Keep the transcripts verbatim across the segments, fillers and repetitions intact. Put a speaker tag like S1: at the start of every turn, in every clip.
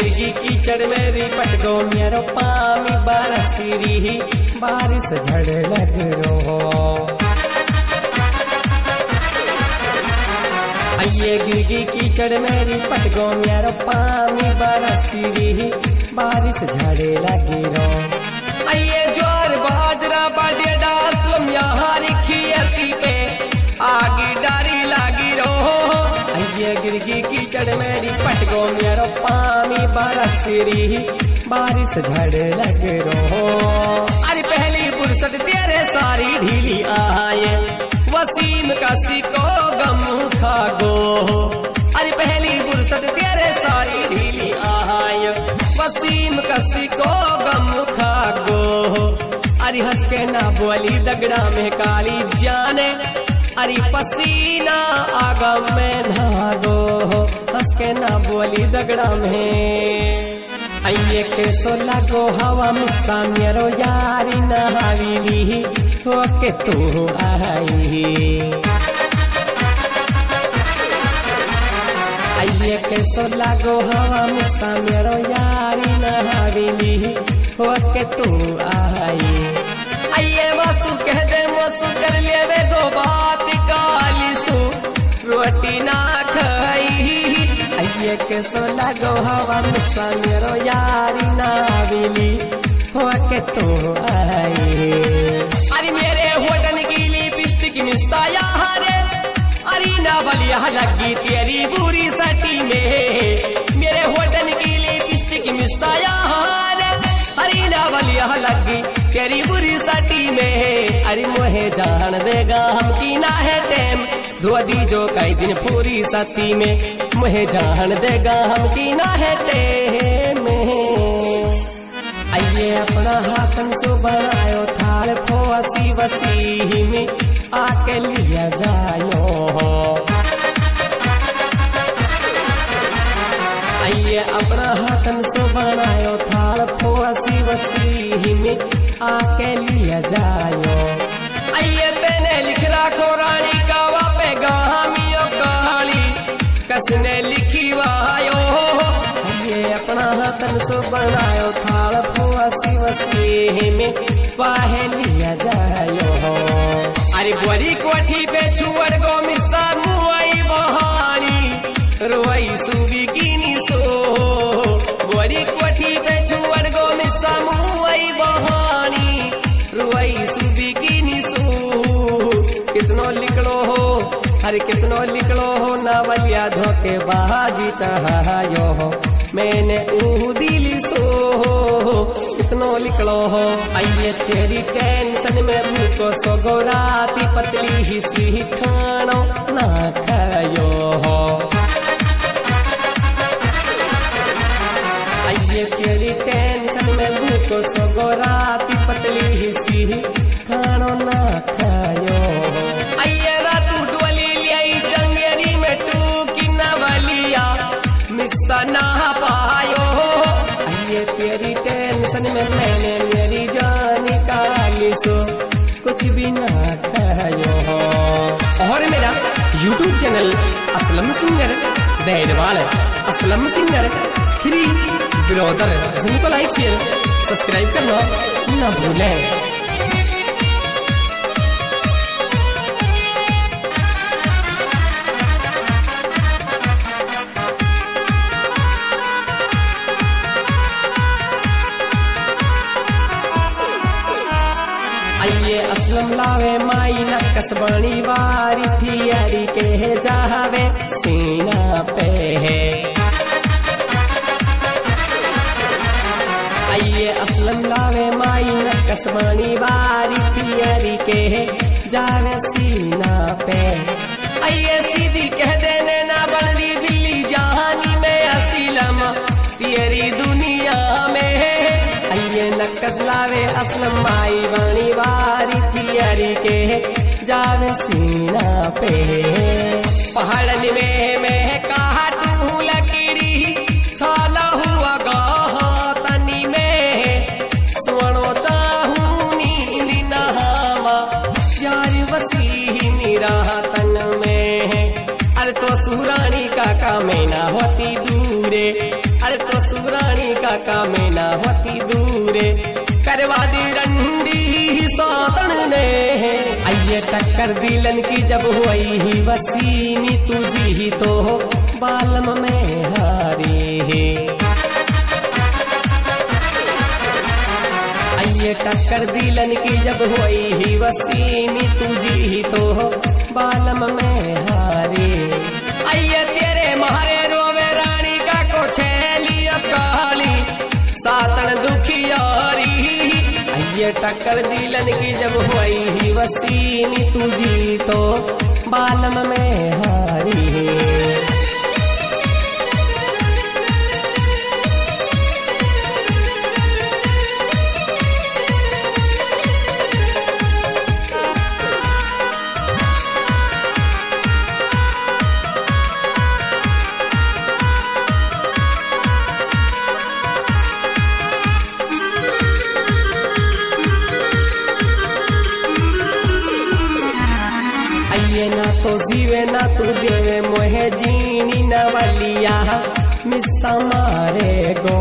S1: गिरगी कीचड़ में रिपट गो मेरो पामी बरसरी बारिश झड़ लग रो। आइए गिरगी कीचड़ में रिपट गो मेरो पामी बरसरी बारिश झड़ लग रो। आइए ज्वार बाजरा बाडिया डासलम यहाँ रिखियती पे आगी डारी लागी रो। आइए गिरगी कीचड़ में रिपट गो मेरो पामी बरसरी बारिश झड़ लग रो। अरे पहली फुर्सत तेरे सारी ढीली आए वसीम कासी को गम खा गो। अरे पहली फुर्सत तेरे सारी ढीली आए वसीम कासी को गम खा गो। अरे हंस के ना बोली दगड़ा में काली जाने अरे पसीना आगम में नागो। हंस के ना बोली दगड़ा में आइए के सो लगो हवा मिस्सा मेरो यारी नहावीली हो के तू आई। आइए के सो लगो हवा मिस्सा मेरो यारी नहावीली हो के तू आई। आइए वासु कह दे वासु कर लेवे गो बात काली सु रोटी ना खाई। आइए के सो लगो हवा मिस्सा मेरो यारी नाविली हो के तू आई। अरे मेरे होटल की लिपस्टिक मिस्सा यहाँ रे अरे ना बलिया लगी तेरी बुरी सटी में। मेरे होटल की लिपस्टिक मिस्सा यहाँ रे अरे ना बलिया लगी तेरी बुरी सटी में। अरे मोहे जान देगा हम की ना है टेम धोदी जो कई दिन पूरी सती में। मुहे जान देगा हम की ना है टेम। आइए अपना हाथन सो बनायो थाल फोसी वसी में आके लिया जायो। आइए अपना हाथन सो बनायो थाल फोसी वसी में आके लिया जायो। आइए तेने लिख रखो रानी का वापे गामियों कहानी कसने लिखी वायो। ये अपना हाथन सो बनायो थाल फोसी वसी में पाहे लिया जायो। अरे गोरी कोठी पे छुअड़ गो मिस्सा मुआई बहानी रोई सुबी कीनी सो। गोरी कोठी पे छुअड़ गो मिस्सा मुआई बहानी रोई सुबी कीनी सो। कितनो लिखलो हो अरे कितनो लिखलो हो नावलिया धोके बाजी चाहायो हो मैंने ऊ दिली सो। कितनो लिखलो हो आइए तेरी टेंशन में भूको सो गो राती पतली ही सी खानो ना खायो हो। आइए तेरी टेंशन में भूको सो गो राती पतली ही सी खानो ना खायो। आइए रातू डोली लियाई चंगेरी में टू की नवलिया मिस्सा ना पायो। आइए तेरी टेंशन में मैंने मेरी जान निकाली सो कुछ भी ना खायो। और मेरा YouTube channel Aslam singer Badwal Aslam singer three brother जिनको लाइक शेयर सब्सक्राइब करना ना भूलें। आइए असलम लावे माई नक्कस बनी वारी थियारी के जावे सीना पे है। आइए असलम लावे माई नक्कस बनी वारी थियारी के जावे सीना पे। आइए सीधी कह देने ना बड़ी बिल्ली जहानी में असलम तेरी दुनिया में। आइए नक्कस लावे असलम माई बनी वारी थियारी के जावे सीना पे। पहाड़न में मैं काटू लकीड़ी छाला हुआ गाह तनी में सुनो चाहू नींद नहावा यार वसी निराह तन में। अरे तो सुरानी का का मैं ना होती दूरे अरे तो सुरा काका में ना होती दूरे करवा दी रंडी सातन ने आइए टक्कर दिलन की जब हुई ही वसीनी तुझी ही तो बालम में हारी है आइए टक्कर दिलन की जब हुई ही वसीनी तुझी ही तो बालम में हारी आइए तेरे मारे रोवे रानी का को छेली काली सातन दुखियारी आइए टक्कर दिलन की जब हुई ही वसीनी तुझी तो बालम में हारी आइए ना तो जीवे ना तू देवे मोहे जीनी न वलिया मिस्सा मारे गो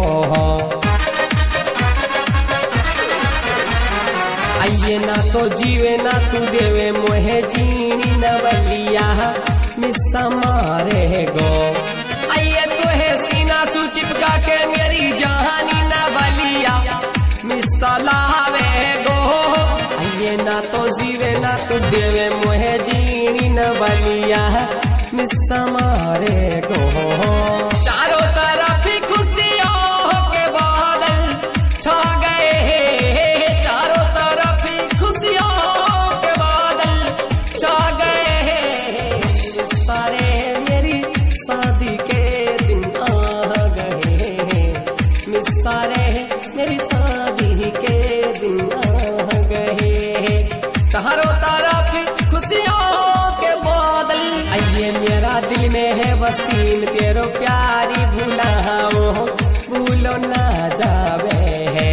S1: आइए ना तो जीवे ना तू देवे मोहे जीनी न वलिया मिस्सा मारे गो आइए तो है सीना तू चिपका के मेरी जहानी न वलिया मिस्सा लावे गो आइए ना तो जीवे ना तू देवे मोहे जीनी न बलिया मिस्सा मारे गो चारों तरफ खुशियों के बादल छा गए चारों तरफ खुशियों के बादल छा गए सारे मेरी शादी के दिन आ गए मिसारे मेरी शादी के दिन आ गए चारों तरफ खुशियों के बादल आइए मेरा दिल में है वसीम तेरो प्यारी भुलाओ भूलो ना जावे है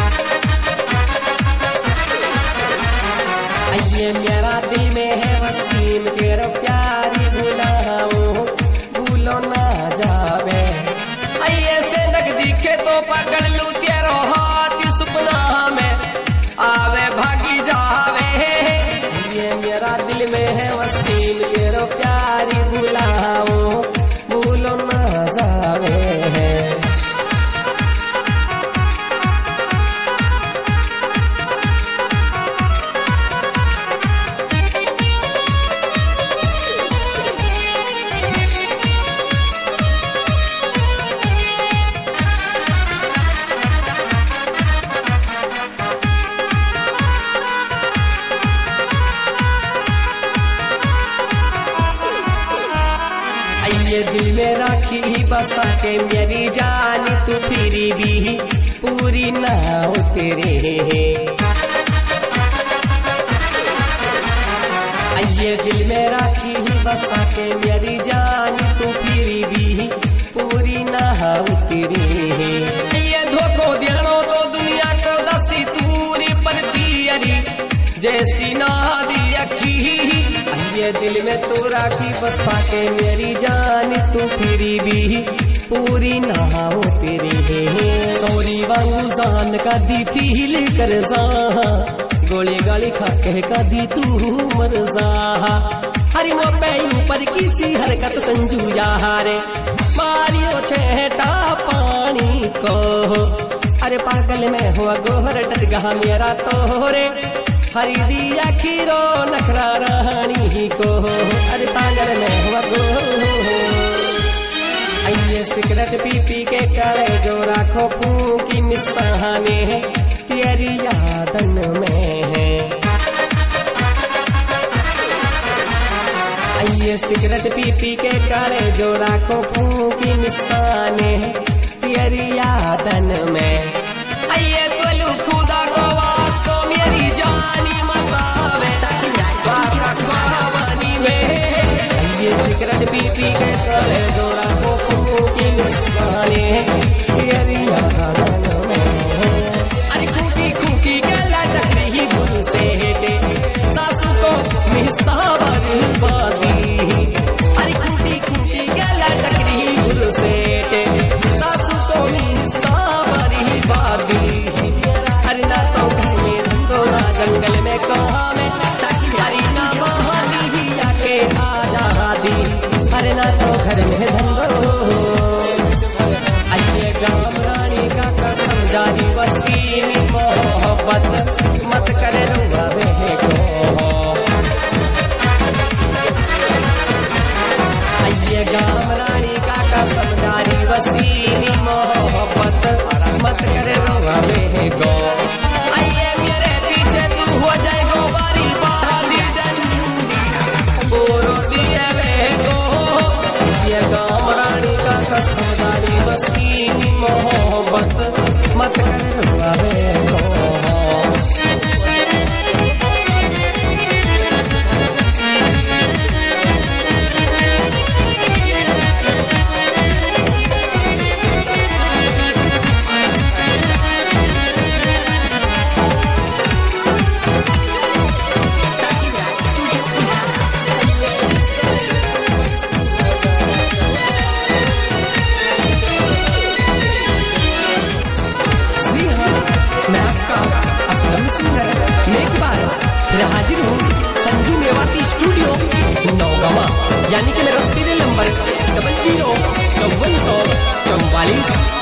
S1: आइए मेरा दिल में है वसीम तेरो प्यारी भुलाओ भूलो ना जावे आइए से तक दिखे तो पकड़ लूं तेरो हाथ सुपना में आवे भागी जावे ये मेरा दिल में है वसीम तेरो प्यारी भुलाओ भूलो ना जावे ये दिल में राखी बसा के मेरी जान तू फिरी भी पूरी ना उतरे ये दिल में राखी बसा के मेरी जान तू फिरी भी पूरी ना उतरे ये धोखो देनो तो दुनिया को दसी तूरी पर दियरी जैसी ना दी अखी ये दिल में तो राखी बसा के मेरी जान तू फिरी भी पूरी ना हो तेरी सौरी वांगू जान का दी फील कर जा गोली गाली खा के का दी तू मर जा हरी मो पे ऊपर किसी हरकत संजू यारे मारियो छेटा पानी को अरे पागल में हुआ गोहर टटगा मेरा तोरे हरी दिया खीरो नखरा रानी को अरे पागल में हुआ गो आइए सिगरेट पी पी के करे जो राखो फू की मिसाने तेरी यादन में है आइए सिगरेट पी पी के करे जो राखो फू की मिसाने तेरी यादन में आइए तो खुदा को वास्तो मेरी जानी मतावे बाका ख्वाबानी में ये सिगरेट पी पी के करे जो राखो फू की मिसाने तेरी यादन में अरे खूटी खूटी गला टकरी भूल से हेटे सासू को मिसा बर्बादी अरे खूटी खूटी गला टकरी सीनी मोहब्बत मत कर रुआवे रो। फिर हाजिर हूँ संजू मेवाती स्टूडियो नौगमा, यानी कि मेरा सीरियल नंबर डबल जीरो चौवन सौ चौवालीस।